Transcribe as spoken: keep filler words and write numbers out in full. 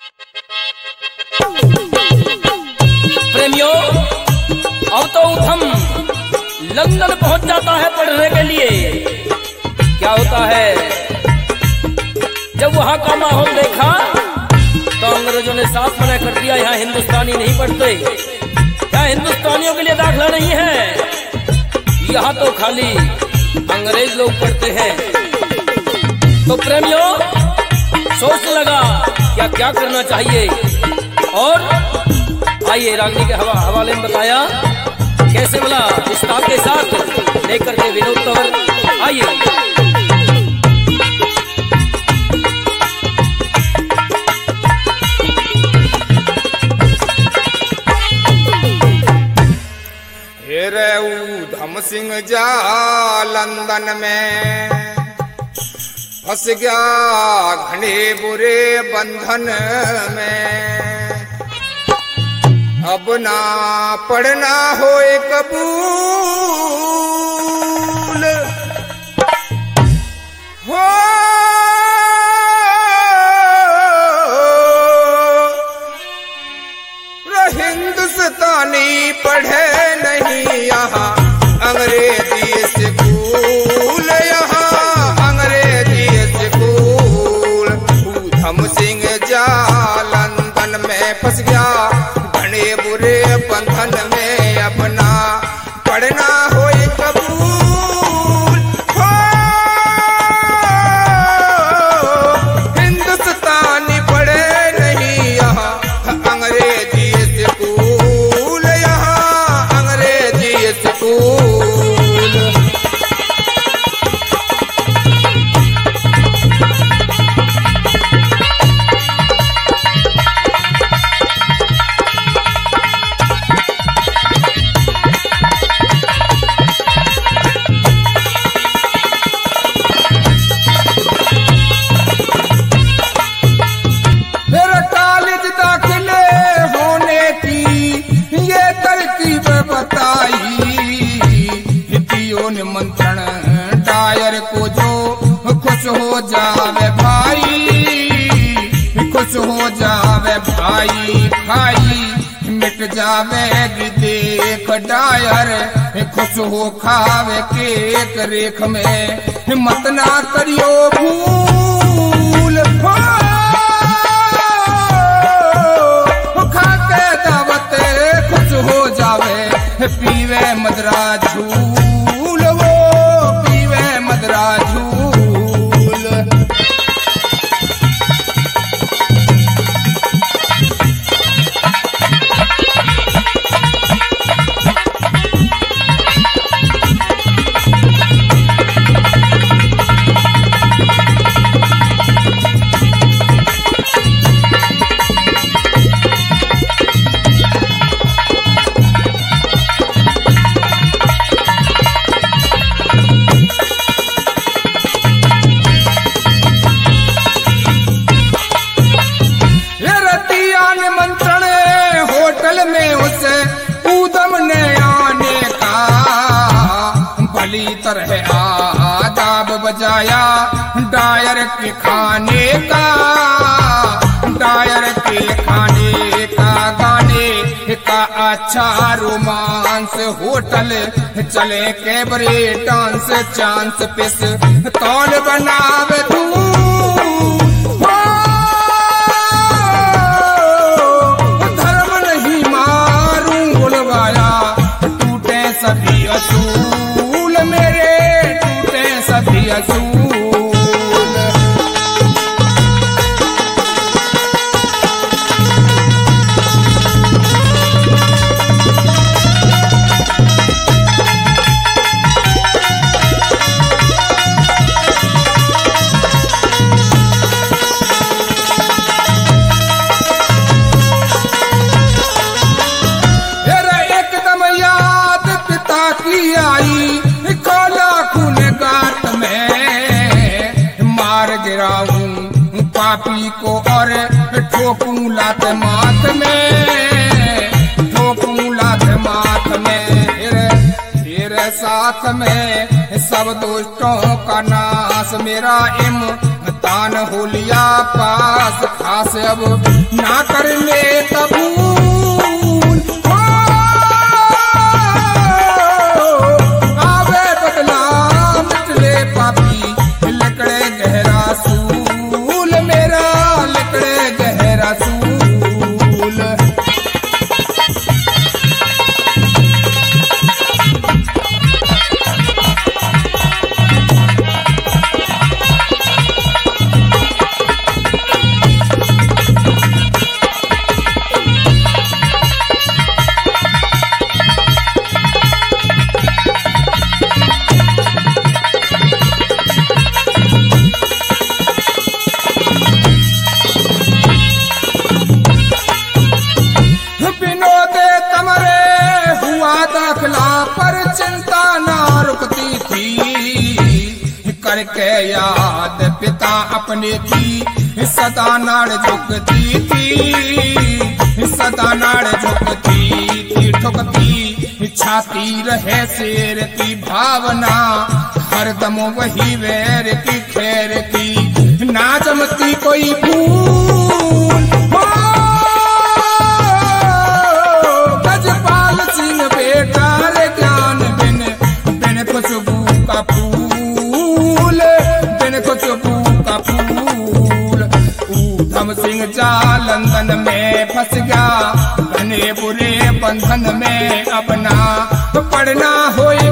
प्रेमियों, अब तो उधम लंदन पहुंच जाता है पढ़ने के लिए। क्या होता है, जब वहां का माहौल देखा तो अंग्रेजों ने साफ मना कर दिया, यहाँ हिंदुस्तानी नहीं पढ़ते, यहाँ हिंदुस्तानियों के लिए दाखिला नहीं है, यहाँ तो खाली अंग्रेज लोग पढ़ते हैं। तो प्रेमियों, सोच लगा क्या क्या करना चाहिए, और आइए रागनी के हवा हवाले में बताया कैसे बोला उस्ताद के साथ लेकर के विनोद तंवर। आइए हेरे ऊधम सिंह जा लंदन में फंस गया घने बुरे बंधन में, अब ना पढ़ना होए कबूल हो, हिंदुस्तानी पढ़े नहीं यहाँ अंग्रेजी स्कूल, यहाँ अंग्रेजी स्कूल। ऊधम सिंह जा लंदन में फंस गया घने बुरे बंधन में, अपना पढ़ना होए कबूल हो, हिंदुस्तानी पढ़े नहीं यहाँ अंग्रेजी स्कूल, यहाँ अंग्रेजी स्कूल। निमंत्रण डायर को जो खुश हो जावे भाई, खुश हो जावे भाई, खाई मिट जावे देख डायर, खुश हो खावे केक रेख में, मत ना करियो भूल खा के दावत खुश हो जावे, पीवे मदरा झूल, वो पीवे मदरा झूल। तरह आदाब बजाया डायर के खाने का, डायर के खाने का गाने का अच्छा रोमांस, होटल चले कैबरे डांस चांस पिस कौन बनावे तू धर्म नहीं मारूं गुलवाया, टूटे सभी असूल मेरे, टूटे सभी असूल। एकदम याद पिता की आई, खोला खून गात में, मार गिराऊं पापी को और ठोकूं लात माथ में, ठोकूं लात माथ में, फिर साथ में सब दुष्टों का नाश, मेरा इम्तिहान हो लिया पास, खास अब ना करने कबूल। ओ, आवे बदला मिटले पापी लकड़े गहरा सूल मेरा लकड़े गहरा सूल। पर चिंता ना रुकती थी करके याद पिता अपने की सदा नाड़ झुकती थी सदा नाड़ झुकती थी ठुकती छाती रहे शेर की भावना हरदम वही वैर की खैर की ना जमती कोई फूल। गजपाल सिंह बेटा रे ज्ञान बिन बिन खुशबू का फूल बिन खुशबू का फूल। ऊधम सिंह जा लंदन में फंस गया घने बुरे बंधन में अपना पढ़ना होए